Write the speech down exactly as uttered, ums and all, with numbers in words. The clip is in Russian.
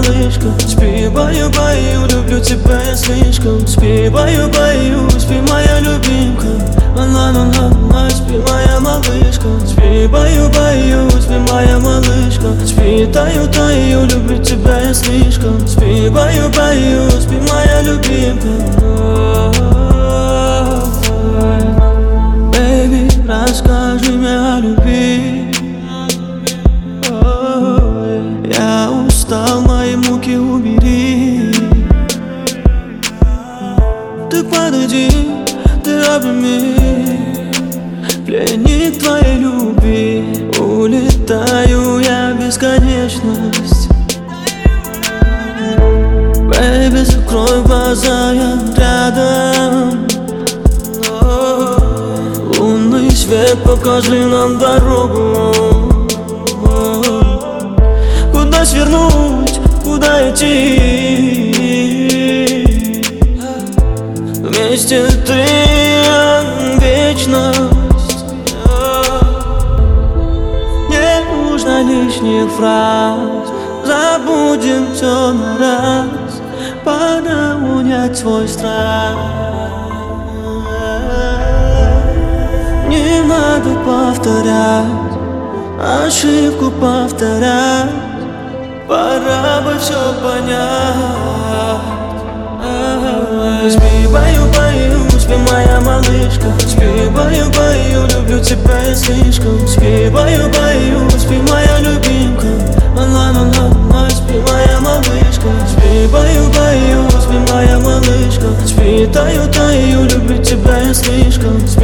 малышка. Спи, баю, баю, люблю тебя я слишком. Спи, баю, баю, спи, моя любимка. Ла-ла-ла-ла, спи, моя малышка. Спи, баю, баю, спи, моя малышка. Спи, таю, таю, люблю тебя я слишком. Спи, баю, баю, спи, моя любимка. Бэйби, расскажи мне о любви. Я устал, мои муки убери. Ты подойди, ты обними, пленник твоей любви. Улетаю я в бесконечность. Бэйби, закрой глаза, я рядом. Лунный свет, покажи нам дорогу. Куда свернуть, куда идти? Вместе ты вечность. Не нужно лишних фраз, забудем все на раз. Пора унять свой страх. Не надо повторять, ошибку повторять. Пора бы все понять. Спи, баю, баю, спи, моя малышка. Спи, баю, баю, люблю тебя я слишком. Спи, баю, баю, спи, моя любимка. Ла-ла-ла-ла, спи, моя малышка. Спи, баю, баю, спи, моя малышка. Спи, таю, таю, люблю тебя я слишком. Спи,